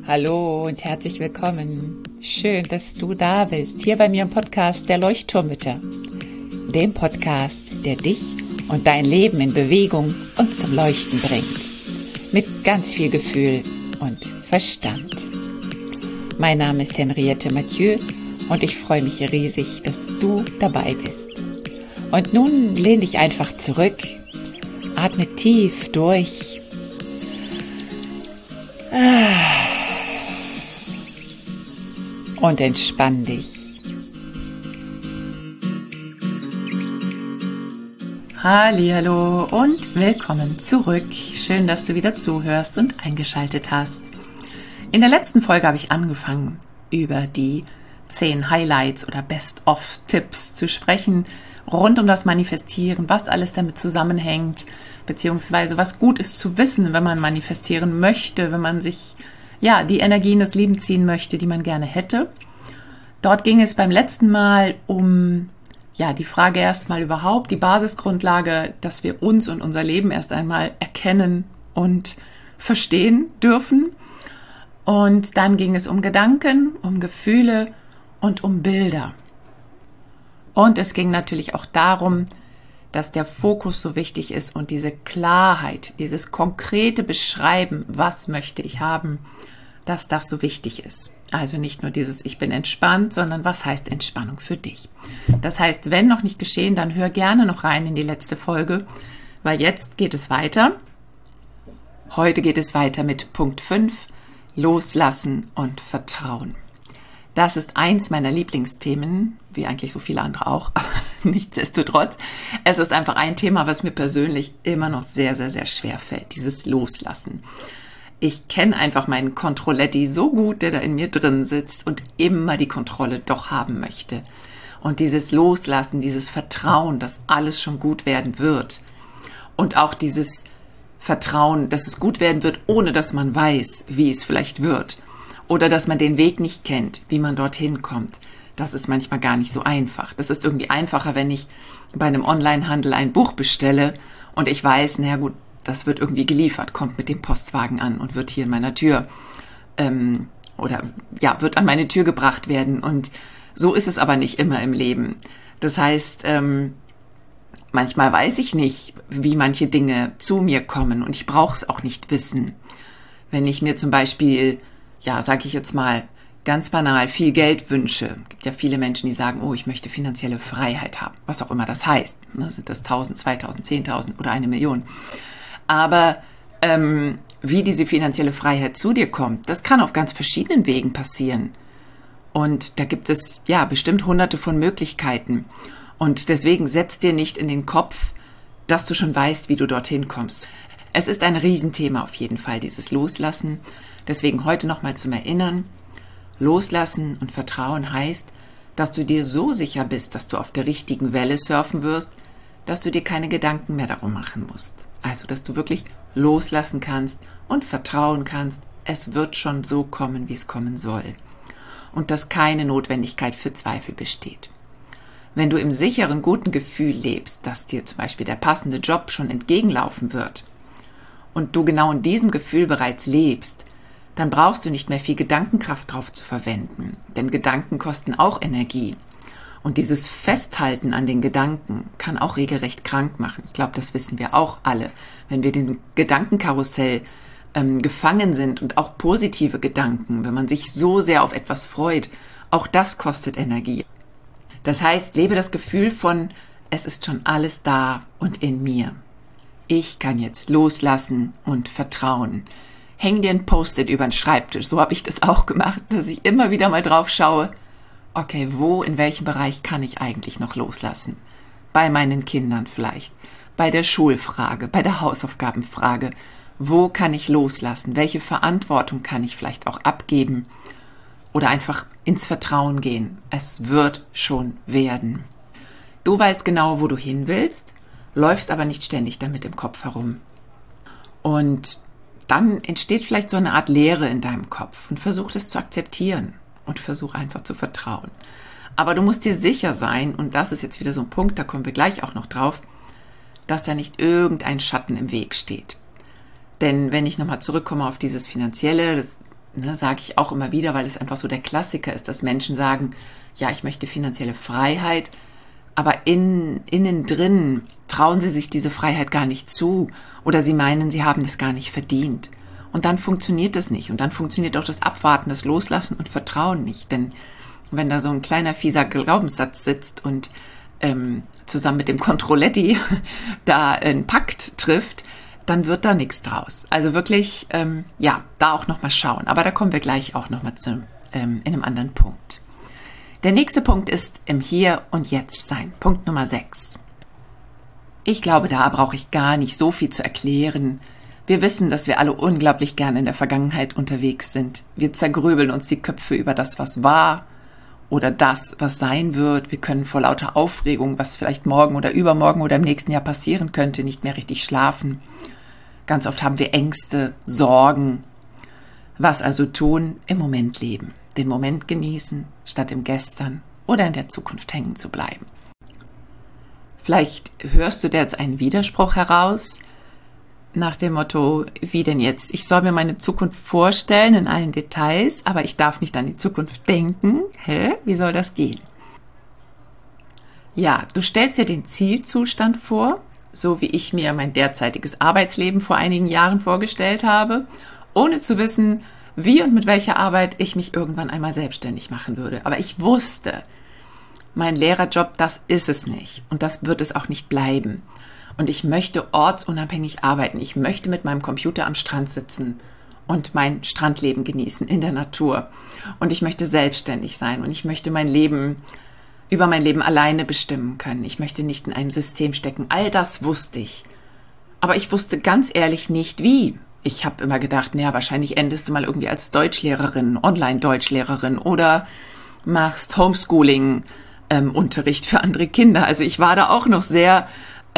Hallo und herzlich willkommen. Schön, dass du da bist, hier bei mir im Podcast der Leuchtturmmütter. Dem Podcast, der dich und dein Leben in Bewegung und zum Leuchten bringt. Mit ganz viel Gefühl und Verstand. Mein Name ist Henriette Mathieu und ich freue mich riesig, dass du dabei bist. Und nun lehn dich einfach zurück, atme tief durch. Und entspann dich. Hallihallo und willkommen zurück. Schön, dass du wieder zuhörst und eingeschaltet hast. In der letzten Folge habe ich angefangen, über die 10 Highlights oder Best-of-Tipps zu sprechen, rund um das Manifestieren, was alles damit zusammenhängt, beziehungsweise was gut ist zu wissen, wenn man manifestieren möchte, wenn man sich die Energie in das Leben ziehen möchte, die man gerne hätte. Dort ging es beim letzten Mal um die Frage erstmal überhaupt, die Basisgrundlage, dass wir uns und unser Leben erst einmal erkennen und verstehen dürfen. Und dann ging es um Gedanken, um Gefühle und um Bilder. Und es ging natürlich auch darum, dass der Fokus so wichtig ist und diese Klarheit, dieses konkrete Beschreiben, was möchte ich haben, dass das so wichtig ist. Also nicht nur dieses Ich bin entspannt, sondern was heißt Entspannung für dich? Das heißt, wenn noch nicht geschehen, dann hör gerne noch rein in die letzte Folge, weil jetzt geht es weiter. Heute geht es weiter mit Punkt 5, Loslassen und Vertrauen. Das ist eins meiner Lieblingsthemen, wie eigentlich so viele andere auch, aber nichtsdestotrotz. Es ist einfach ein Thema, was mir persönlich immer noch sehr, sehr, sehr schwer fällt, dieses Loslassen. Ich kenne einfach meinen Kontrolletti so gut, der da in mir drin sitzt und immer die Kontrolle doch haben möchte. Und dieses Loslassen, dieses Vertrauen, dass alles schon gut werden wird. Und auch dieses Vertrauen, dass es gut werden wird, ohne dass man weiß, wie es vielleicht wird. Oder dass man den Weg nicht kennt, wie man dorthin kommt. Das ist manchmal gar nicht so einfach. Das ist irgendwie einfacher, wenn ich bei einem Onlinehandel ein Buch bestelle und ich weiß, das wird irgendwie geliefert, kommt mit dem Postwagen an und wird hier in meiner Tür wird an meine Tür gebracht werden. Und so ist es aber nicht immer im Leben. Das heißt, manchmal weiß ich nicht, wie manche Dinge zu mir kommen und ich brauche es auch nicht wissen. Wenn ich mir zum Beispiel, sage ich jetzt mal, ganz banal viel Geld wünsche. Es gibt ja viele Menschen, die sagen, ich möchte finanzielle Freiheit haben, was auch immer das heißt. Sind das 1.000, 2.000, 10.000 oder 1 Million? Aber wie diese finanzielle Freiheit zu dir kommt, das kann auf ganz verschiedenen Wegen passieren. Und da gibt es bestimmt hunderte von Möglichkeiten. Und deswegen setz dir nicht in den Kopf, dass du schon weißt, wie du dorthin kommst. Es ist ein Riesenthema auf jeden Fall, dieses Loslassen. Deswegen heute nochmal zum Erinnern. Loslassen und Vertrauen heißt, dass du dir so sicher bist, dass du auf der richtigen Welle surfen wirst, dass du dir keine Gedanken mehr darum machen musst. Also, dass du wirklich loslassen kannst und vertrauen kannst, es wird schon so kommen, wie es kommen soll. Und dass keine Notwendigkeit für Zweifel besteht. Wenn du im sicheren, guten Gefühl lebst, dass dir zum Beispiel der passende Job schon entgegenlaufen wird und du genau in diesem Gefühl bereits lebst, dann brauchst du nicht mehr viel Gedankenkraft drauf zu verwenden, denn Gedanken kosten auch Energie. Und dieses Festhalten an den Gedanken kann auch regelrecht krank machen. Ich glaube, das wissen wir auch alle. Wenn wir diesem Gedankenkarussell gefangen sind und auch positive Gedanken, wenn man sich so sehr auf etwas freut, auch das kostet Energie. Das heißt, lebe das Gefühl von, es ist schon alles da und in mir. Ich kann jetzt loslassen und vertrauen. Häng dir ein Post-it über den Schreibtisch. So habe ich das auch gemacht, dass ich immer wieder mal drauf schaue. Okay, in welchem Bereich kann ich eigentlich noch loslassen? Bei meinen Kindern vielleicht, bei der Schulfrage, bei der Hausaufgabenfrage. Wo kann ich loslassen? Welche Verantwortung kann ich vielleicht auch abgeben? Oder einfach ins Vertrauen gehen. Es wird schon werden. Du weißt genau, wo du hin willst, läufst aber nicht ständig damit im Kopf herum. Und dann entsteht vielleicht so eine Art Leere in deinem Kopf und versuch das zu akzeptieren und versuch einfach zu vertrauen. Aber du musst dir sicher sein, und das ist jetzt wieder so ein Punkt, da kommen wir gleich auch noch drauf, dass da nicht irgendein Schatten im Weg steht. Denn wenn ich nochmal zurückkomme auf dieses Finanzielle, ne, sage ich auch immer wieder, weil es einfach so der Klassiker ist, dass Menschen sagen, ja, ich möchte finanzielle Freiheit, aber innen drin trauen sie sich diese Freiheit gar nicht zu oder sie meinen, sie haben das gar nicht verdient. Und dann funktioniert es nicht. Und dann funktioniert auch das Abwarten, das Loslassen und Vertrauen nicht. Denn wenn da so ein kleiner fieser Glaubenssatz sitzt und zusammen mit dem Controletti da einen Pakt trifft, dann wird da nichts draus. Also wirklich, da auch nochmal schauen. Aber da kommen wir gleich auch nochmal in einem anderen Punkt. Der nächste Punkt ist im Hier und Jetzt sein. Punkt Nummer 6. Ich glaube, da brauche ich gar nicht so viel zu erklären. Wir wissen, dass wir alle unglaublich gern in der Vergangenheit unterwegs sind. Wir zergrübeln uns die Köpfe über das, was war oder das, was sein wird. Wir können vor lauter Aufregung, was vielleicht morgen oder übermorgen oder im nächsten Jahr passieren könnte, nicht mehr richtig schlafen. Ganz oft haben wir Ängste, Sorgen. Was also tun? Im Moment leben. Den Moment genießen, statt im Gestern oder in der Zukunft hängen zu bleiben. Vielleicht hörst du dir jetzt einen Widerspruch heraus, nach dem Motto, wie denn jetzt? Ich soll mir meine Zukunft vorstellen in allen Details, aber ich darf nicht an die Zukunft denken. Hä? Wie soll das gehen? Ja, du stellst dir den Zielzustand vor, so wie ich mir mein derzeitiges Arbeitsleben vor einigen Jahren vorgestellt habe, ohne zu wissen, wie und mit welcher Arbeit ich mich irgendwann einmal selbstständig machen würde. Aber ich wusste, mein Lehrerjob, das ist es nicht. Und das wird es auch nicht bleiben. Und ich möchte ortsunabhängig arbeiten. Ich möchte mit meinem Computer am Strand sitzen und mein Strandleben genießen in der Natur. Und ich möchte selbstständig sein. Und ich möchte über mein Leben alleine bestimmen können. Ich möchte nicht in einem System stecken. All das wusste ich. Aber ich wusste ganz ehrlich nicht, wie. Ich habe immer gedacht, naja, wahrscheinlich endest du mal irgendwie als Deutschlehrerin, Online-Deutschlehrerin oder machst Homeschooling, Unterricht für andere Kinder. Also ich war da auch noch sehr,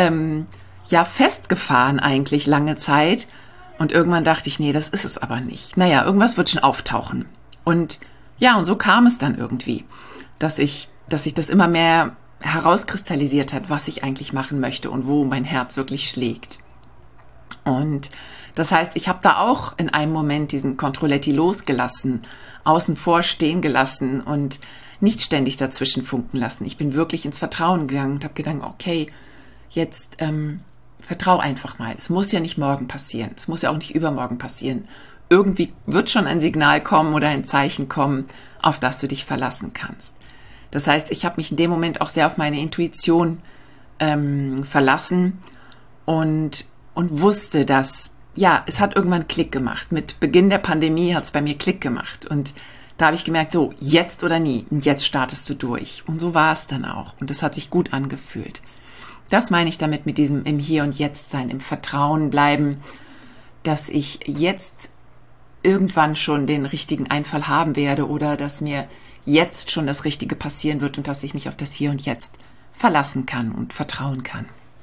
festgefahren eigentlich lange Zeit. Und irgendwann dachte ich, nee, das ist es aber nicht. Naja, irgendwas wird schon auftauchen. Und ja, und so kam es dann irgendwie, dass sich das immer mehr herauskristallisiert hat, was ich eigentlich machen möchte und wo mein Herz wirklich schlägt. Und das heißt, ich habe da auch in einem Moment diesen Controletti losgelassen, außen vor stehen gelassen und nicht ständig dazwischen funken lassen. Ich bin wirklich ins Vertrauen gegangen und habe gedacht, okay, jetzt vertrau einfach mal. Es muss ja nicht morgen passieren. Es muss ja auch nicht übermorgen passieren. Irgendwie wird schon ein Signal kommen oder ein Zeichen kommen, auf das du dich verlassen kannst. Das heißt, ich habe mich in dem Moment auch sehr auf meine Intuition verlassen und wusste, dass, ja, es hat irgendwann Klick gemacht. Mit Beginn der Pandemie hat es bei mir Klick gemacht. Und da habe ich gemerkt, so, jetzt oder nie. Und jetzt startest du durch. Und so war es dann auch. Und es hat sich gut angefühlt. Das meine ich damit mit diesem im Hier und Jetzt sein, im Vertrauen bleiben, dass ich jetzt irgendwann schon den richtigen Einfall haben werde oder dass mir jetzt schon das Richtige passieren wird und dass ich mich auf das Hier und Jetzt verlassen kann und vertrauen kann.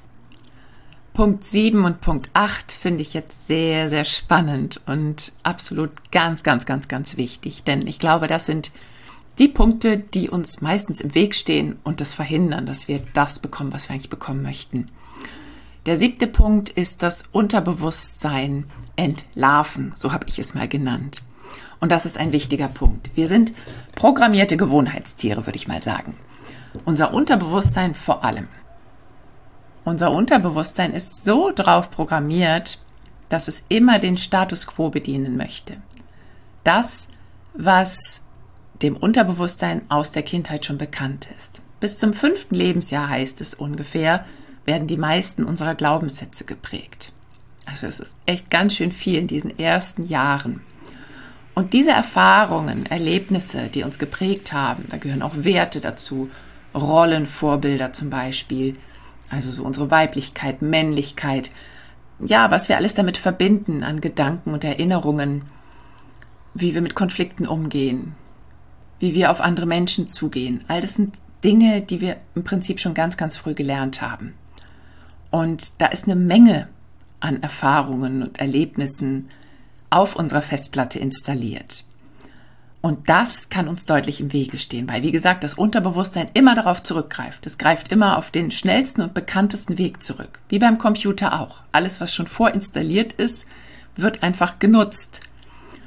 Punkt 7 und Punkt 8 finde ich jetzt sehr, sehr spannend und absolut ganz, ganz, ganz, ganz wichtig. Denn ich glaube, das sind die Punkte, die uns meistens im Weg stehen und das verhindern, dass wir das bekommen, was wir eigentlich bekommen möchten. Der 7. Punkt ist das Unterbewusstsein entlarven, so habe ich es mal genannt. Und das ist ein wichtiger Punkt. Wir sind programmierte Gewohnheitstiere, würde ich mal sagen. Unser Unterbewusstsein vor allem. Unser Unterbewusstsein ist so drauf programmiert, dass es immer den Status quo bedienen möchte. Das, was dem Unterbewusstsein aus der Kindheit schon bekannt ist. Bis zum 5. Lebensjahr, heißt es ungefähr, werden die meisten unserer Glaubenssätze geprägt. Also es ist echt ganz schön viel in diesen ersten Jahren. Und diese Erfahrungen, Erlebnisse, die uns geprägt haben, da gehören auch Werte dazu, Rollenvorbilder zum Beispiel, also so unsere Weiblichkeit, Männlichkeit, ja, was wir alles damit verbinden an Gedanken und Erinnerungen, wie wir mit Konflikten umgehen, wie wir auf andere Menschen zugehen. All das sind Dinge, die wir im Prinzip schon ganz, ganz früh gelernt haben. Und da ist eine Menge an Erfahrungen und Erlebnissen auf unserer Festplatte installiert. Und das kann uns deutlich im Wege stehen, weil, wie gesagt, das Unterbewusstsein immer darauf zurückgreift. Es greift immer auf den schnellsten und bekanntesten Weg zurück. Wie beim Computer auch. Alles, was schon vorinstalliert ist, wird einfach genutzt.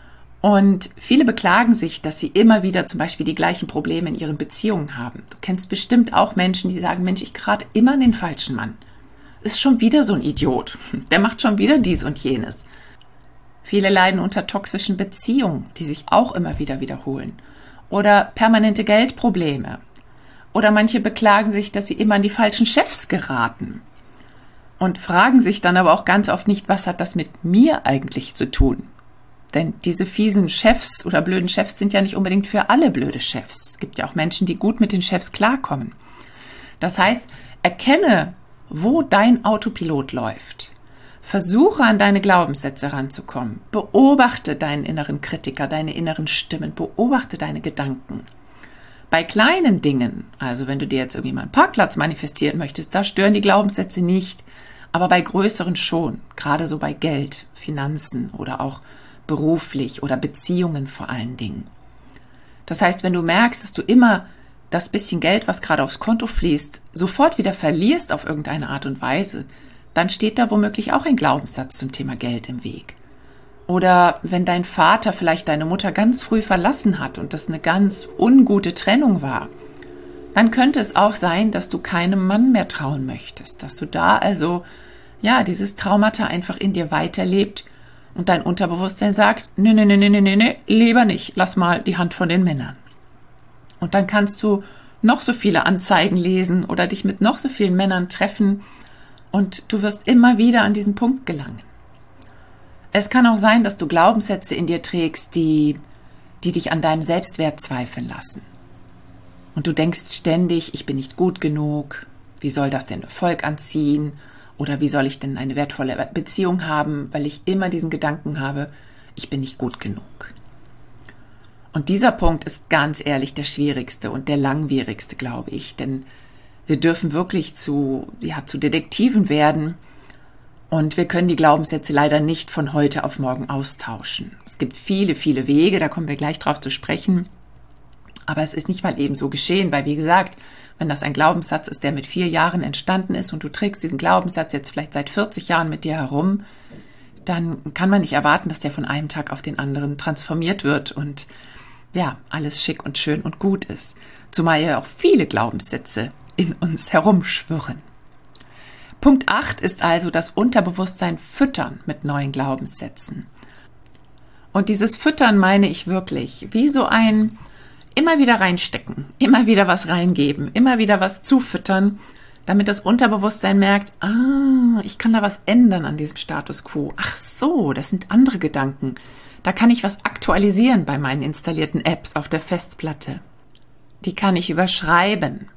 Und viele beklagen sich, dass sie immer wieder zum Beispiel die gleichen Probleme in ihren Beziehungen haben. Du kennst bestimmt auch Menschen, die sagen, Mensch, ich gerate immer an den falschen Mann. Ist schon wieder so ein Idiot. Der macht schon wieder dies und jenes. Viele leiden unter toxischen Beziehungen, die sich auch immer wieder wiederholen. Oder permanente Geldprobleme. Oder manche beklagen sich, dass sie immer an die falschen Chefs geraten. Und fragen sich dann aber auch ganz oft nicht, was hat das mit mir eigentlich zu tun? Denn diese fiesen Chefs oder blöden Chefs sind ja nicht unbedingt für alle blöde Chefs. Es gibt ja auch Menschen, die gut mit den Chefs klarkommen. Das heißt, erkenne, wo dein Autopilot läuft. Versuche an deine Glaubenssätze ranzukommen. Beobachte deinen inneren Kritiker, deine inneren Stimmen. Beobachte deine Gedanken. Bei kleinen Dingen, also wenn du dir jetzt irgendwie mal einen Parkplatz manifestieren möchtest, da stören die Glaubenssätze nicht. Aber bei größeren schon, gerade so bei Geld, Finanzen oder auch beruflich oder Beziehungen vor allen Dingen. Das heißt, wenn du merkst, dass du immer das bisschen Geld, was gerade aufs Konto fließt, sofort wieder verlierst auf irgendeine Art und Weise, dann steht da womöglich auch ein Glaubenssatz zum Thema Geld im Weg. Oder wenn dein Vater vielleicht deine Mutter ganz früh verlassen hat und das eine ganz ungute Trennung war, dann könnte es auch sein, dass du keinem Mann mehr trauen möchtest, dass du da also, ja, dieses Traumata einfach in dir weiterlebt und dein Unterbewusstsein sagt, nee, lieber nicht, lass mal die Hand von den Männern. Und dann kannst du noch so viele Anzeigen lesen oder dich mit noch so vielen Männern treffen und du wirst immer wieder an diesen Punkt gelangen. Es kann auch sein, dass du Glaubenssätze in dir trägst, die dich an deinem Selbstwert zweifeln lassen. Und du denkst ständig, ich bin nicht gut genug, wie soll das denn Erfolg anziehen? Oder wie soll ich denn eine wertvolle Beziehung haben, weil ich immer diesen Gedanken habe, ich bin nicht gut genug. Und dieser Punkt ist ganz ehrlich der schwierigste und der langwierigste, glaube ich. Denn wir dürfen wirklich zu Detektiven werden und wir können die Glaubenssätze leider nicht von heute auf morgen austauschen. Es gibt viele, viele Wege, da kommen wir gleich drauf zu sprechen. Aber es ist nicht mal eben so geschehen, weil wie gesagt, wenn das ein Glaubenssatz ist, der mit 4 Jahren entstanden ist und du trägst diesen Glaubenssatz jetzt vielleicht seit 40 Jahren mit dir herum, dann kann man nicht erwarten, dass der von einem Tag auf den anderen transformiert wird und ja, alles schick und schön und gut ist. Zumal ja auch viele Glaubenssätze in uns herumschwirren. Punkt 8 ist also das Unterbewusstsein füttern mit neuen Glaubenssätzen. Und dieses Füttern meine ich wirklich wie so ein immer wieder reinstecken, immer wieder was reingeben, immer wieder was zufüttern, damit das Unterbewusstsein merkt, ich kann da was ändern an diesem Status quo. Ach so, das sind andere Gedanken. Da kann ich was aktualisieren bei meinen installierten Apps auf der Festplatte. Die kann ich überschreiben.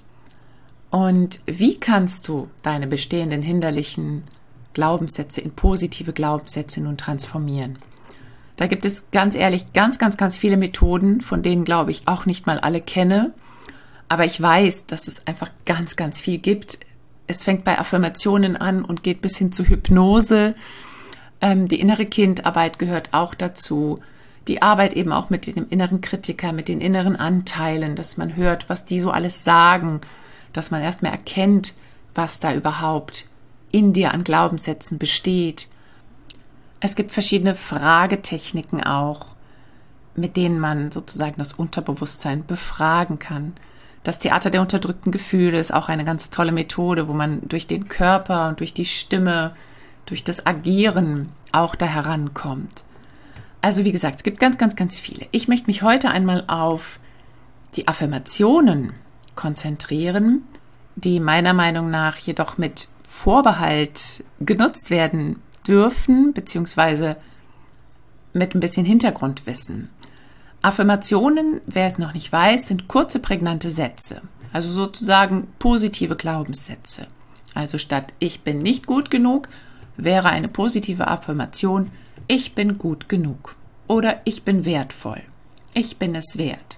Und wie kannst du deine bestehenden hinderlichen Glaubenssätze in positive Glaubenssätze nun transformieren? Da gibt es ganz ehrlich ganz viele Methoden, von denen glaube ich auch nicht mal alle kenne. Aber ich weiß, dass es einfach ganz viel gibt. Es fängt bei Affirmationen an und geht bis hin zu Hypnose. Die innere Kindarbeit gehört auch dazu. Die Arbeit eben auch mit dem inneren Kritiker, mit den inneren Anteilen, dass man hört, was die so alles sagen, dass man erstmal erkennt, was da überhaupt in dir an Glaubenssätzen besteht. Es gibt verschiedene Fragetechniken auch, mit denen man sozusagen das Unterbewusstsein befragen kann. Das Theater der unterdrückten Gefühle ist auch eine ganz tolle Methode, wo man durch den Körper und durch die Stimme, durch das Agieren auch da herankommt. Also wie gesagt, es gibt ganz viele. Ich möchte mich heute einmal auf die Affirmationen konzentrieren, die meiner Meinung nach jedoch mit Vorbehalt genutzt werden dürfen, beziehungsweise mit ein bisschen Hintergrundwissen. Affirmationen, wer es noch nicht weiß, sind kurze, prägnante Sätze. Also sozusagen positive Glaubenssätze. Also statt ich bin nicht gut genug, wäre eine positive Affirmation ich bin gut genug oder ich bin wertvoll. Ich bin es wert.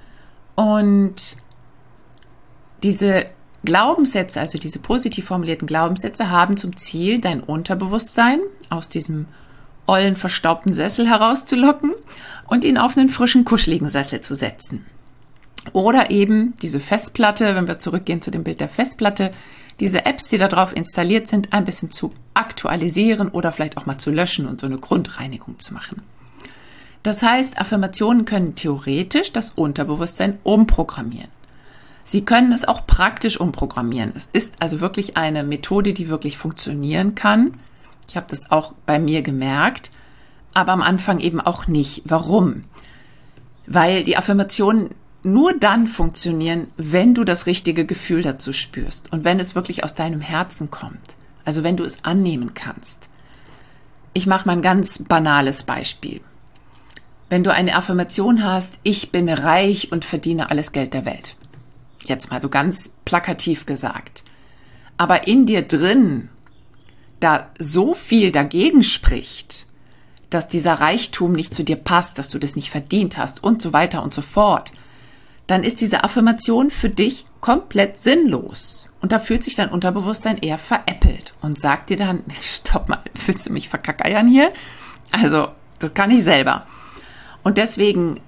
Und diese Glaubenssätze, also diese positiv formulierten Glaubenssätze, haben zum Ziel, dein Unterbewusstsein aus diesem ollen, verstaubten Sessel herauszulocken und ihn auf einen frischen, kuscheligen Sessel zu setzen. Oder eben diese Festplatte, wenn wir zurückgehen zu dem Bild der Festplatte, diese Apps, die da drauf installiert sind, ein bisschen zu aktualisieren oder vielleicht auch mal zu löschen und so eine Grundreinigung zu machen. Das heißt, Affirmationen können theoretisch das Unterbewusstsein umprogrammieren. Sie können es auch praktisch umprogrammieren. Es ist also wirklich eine Methode, die wirklich funktionieren kann. Ich habe das auch bei mir gemerkt, aber am Anfang eben auch nicht. Warum? Weil die Affirmationen nur dann funktionieren, wenn du das richtige Gefühl dazu spürst und wenn es wirklich aus deinem Herzen kommt. Also wenn du es annehmen kannst. Ich mache mal ein ganz banales Beispiel. Wenn du eine Affirmation hast, ich bin reich und verdiene alles Geld der Welt. Jetzt mal so ganz plakativ gesagt. Aber in dir drin, da so viel dagegen spricht, dass dieser Reichtum nicht zu dir passt, dass du das nicht verdient hast und so weiter und so fort, dann ist diese Affirmation für dich komplett sinnlos. Und da fühlt sich dein Unterbewusstsein eher veräppelt und sagt dir dann, stopp mal, willst du mich verkackeiern hier? Also, das kann ich selber. Und deswegen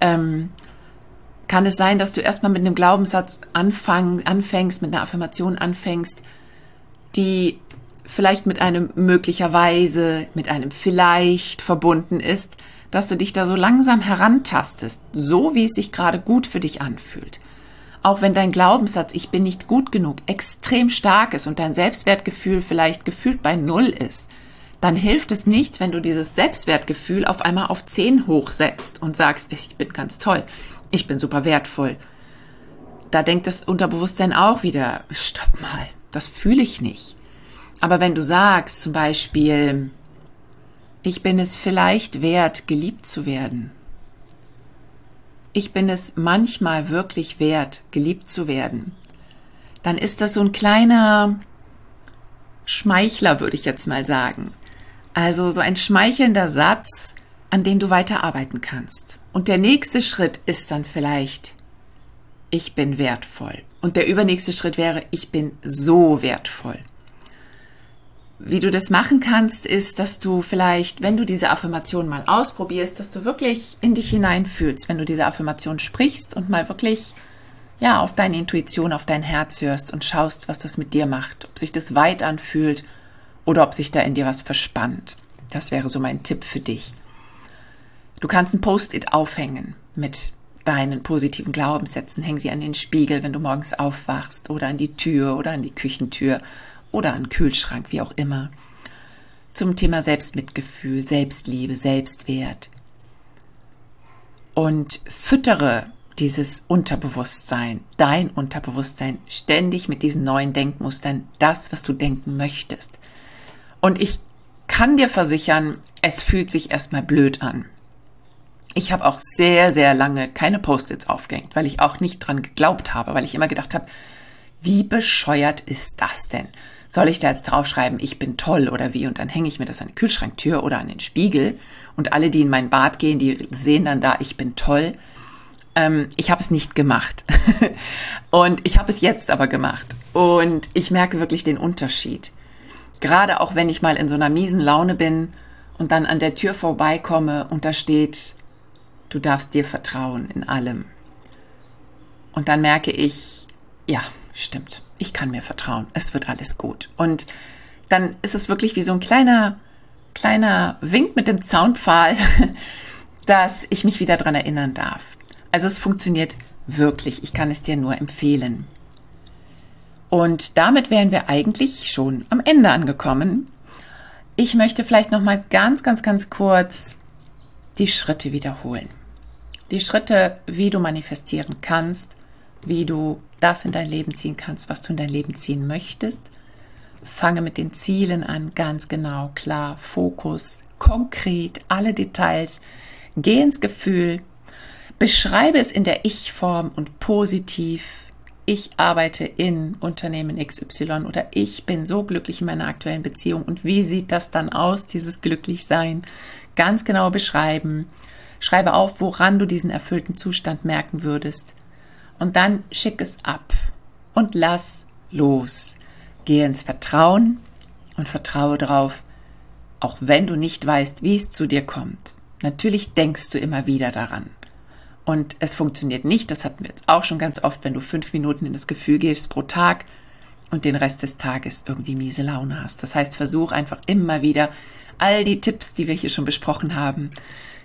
kann es sein, dass du erstmal mit einem Glaubenssatz anfängst, mit einer Affirmation anfängst, die vielleicht mit einem möglicherweise, mit einem vielleicht verbunden ist, dass du dich da so langsam herantastest, so wie es sich gerade gut für dich anfühlt. Auch wenn dein Glaubenssatz, ich bin nicht gut genug, extrem stark ist und dein Selbstwertgefühl vielleicht gefühlt bei 0 ist, dann hilft es nichts, wenn du dieses Selbstwertgefühl auf einmal auf 10 hochsetzt und sagst, ich bin ganz toll, ich bin super wertvoll. Da denkt das Unterbewusstsein auch wieder, stopp mal, das fühle ich nicht. Aber wenn du sagst zum Beispiel, ich bin es vielleicht wert, geliebt zu werden. Ich bin es manchmal wirklich wert, geliebt zu werden. Dann ist das so ein kleiner Schmeichler, würde ich jetzt mal sagen. Also so ein schmeichelnder Satz, an dem du weiterarbeiten kannst. Und der nächste Schritt ist dann vielleicht, ich bin wertvoll. Und der übernächste Schritt wäre, ich bin so wertvoll. Wie du das machen kannst, ist, dass du vielleicht, wenn du diese Affirmation mal ausprobierst, dass du wirklich in dich hineinfühlst, wenn du diese Affirmation sprichst und mal wirklich auf deine Intuition, auf dein Herz hörst und schaust, was das mit dir macht, ob sich das weit anfühlt oder ob sich da in dir was verspannt. Das wäre so mein Tipp für dich. Du kannst ein Post-it aufhängen mit deinen positiven Glaubenssätzen. Häng sie an den Spiegel, wenn du morgens aufwachst, oder an die Tür oder an die Küchentür oder an den Kühlschrank, wie auch immer. Zum Thema Selbstmitgefühl, Selbstliebe, Selbstwert. Und füttere dieses Unterbewusstsein, dein Unterbewusstsein, ständig mit diesen neuen Denkmustern, das, was du denken möchtest. Und ich kann dir versichern, es fühlt sich erstmal blöd an. Ich habe auch sehr, sehr lange keine Post-its aufgehängt, weil ich auch nicht dran geglaubt habe, weil ich immer gedacht habe, wie bescheuert ist das denn? Soll ich da jetzt draufschreiben, ich bin toll oder wie? Und dann hänge ich mir das an die Kühlschranktür oder an den Spiegel und alle, die in mein Bad gehen, die sehen dann da, ich bin toll. Ich habe es nicht gemacht und ich habe es jetzt aber gemacht und ich merke wirklich den Unterschied. Gerade auch wenn ich mal in so einer miesen Laune bin und dann an der Tür vorbeikomme und da steht, du darfst dir vertrauen in allem. Und dann merke ich, ja, stimmt, ich kann mir vertrauen, es wird alles gut. Und dann ist es wirklich wie so ein kleiner Wink mit dem Zaunpfahl, dass ich mich wieder dran erinnern darf. Also es funktioniert wirklich, ich kann es dir nur empfehlen. Und damit wären wir eigentlich schon am Ende angekommen. Ich möchte vielleicht noch mal ganz kurz die Schritte wiederholen. Die Schritte, wie du manifestieren kannst, wie du das in dein Leben ziehen kannst, was du in dein Leben ziehen möchtest. Fange mit den Zielen an, ganz genau, klar, Fokus, konkret, alle Details. Geh ins Gefühl, beschreibe es in der Ich-Form und positiv. Ich arbeite in Unternehmen XY oder ich bin so glücklich in meiner aktuellen Beziehung. Und wie sieht das dann aus, dieses Glücklichsein? Ganz genau beschreiben. Schreibe auf, woran du diesen erfüllten Zustand merken würdest. Und dann schick es ab und lass los. Gehe ins Vertrauen und vertraue darauf, auch wenn du nicht weißt, wie es zu dir kommt. Natürlich denkst du immer wieder daran. Und es funktioniert nicht, das hatten wir jetzt auch schon ganz oft, wenn du 5 Minuten in das Gefühl gehst pro Tag und den Rest des Tages irgendwie miese Laune hast. Das heißt, versuch einfach immer wieder all die Tipps, die wir hier schon besprochen haben,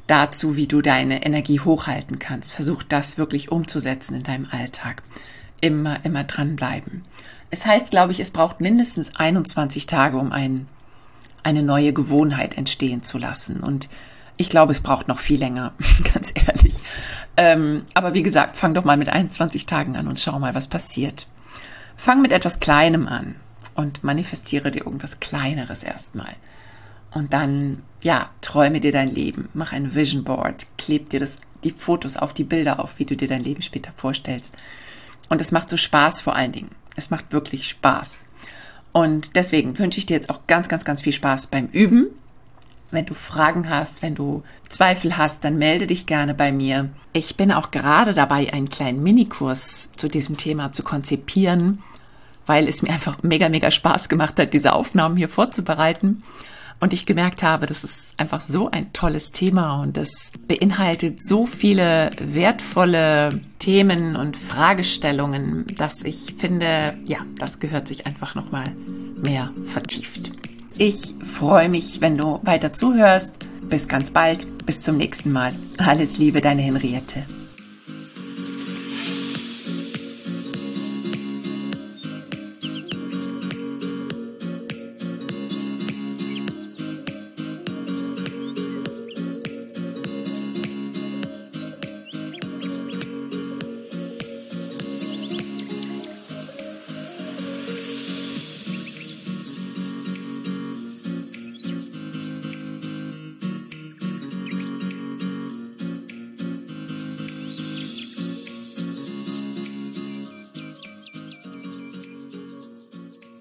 dazu, wie du deine Energie hochhalten kannst. Versuch das wirklich umzusetzen in deinem Alltag. Immer dranbleiben. Es heißt, glaube ich, es braucht mindestens 21 Tage, um eine neue Gewohnheit entstehen zu lassen. Und ich glaube, es braucht noch viel länger, ganz ehrlich. Aber wie gesagt, fang doch mal mit 21 Tagen an und schau mal, was passiert. Fang mit etwas Kleinem an und manifestiere dir irgendwas Kleineres erstmal. Und dann, ja, träume dir dein Leben. Mach ein Vision Board, kleb dir die Fotos auf, die Bilder auf, wie du dir dein Leben später vorstellst. Und es macht so Spaß vor allen Dingen. Es macht wirklich Spaß. Und deswegen wünsche ich dir jetzt auch ganz, ganz, ganz viel Spaß beim Üben. Wenn du Fragen hast, wenn du Zweifel hast, dann melde dich gerne bei mir. Ich bin auch gerade dabei, einen kleinen Minikurs zu diesem Thema zu konzipieren, weil es mir einfach mega, mega Spaß gemacht hat, diese Aufnahmen hier vorzubereiten. Und ich gemerkt habe, das ist einfach so ein tolles Thema und das beinhaltet so viele wertvolle Themen und Fragestellungen, dass ich finde, ja, das gehört sich einfach nochmal mehr vertieft. Ich freue mich, wenn du weiter zuhörst. Bis ganz bald. Bis zum nächsten Mal. Alles Liebe, deine Henriette.